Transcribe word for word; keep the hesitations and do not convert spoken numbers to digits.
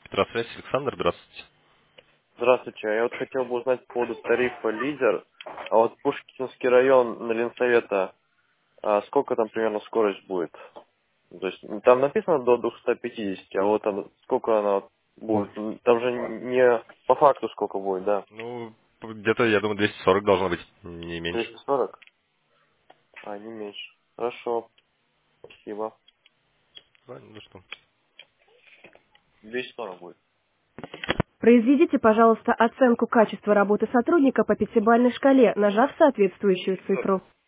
Здравствуйте, Александр, здравствуйте. Здравствуйте. Я вот хотел бы узнать по поводу тарифа «Лидер». А вот Пушкинский район на Ленсовета, а сколько там примерно скорость будет? То есть м, там написано до двухсот пятидесяти, а вот там сколько она будет? М, Там же не по факту сколько будет, да? Ну, где-то, я думаю, двести сорок должно быть, не меньше. двести сорок? А, не меньше. Хорошо, спасибо. Да, ну что. двести сорок будет. Произведите, пожалуйста, оценку качества работы сотрудника по пятибалльной шкале, нажав соответствующую цифру.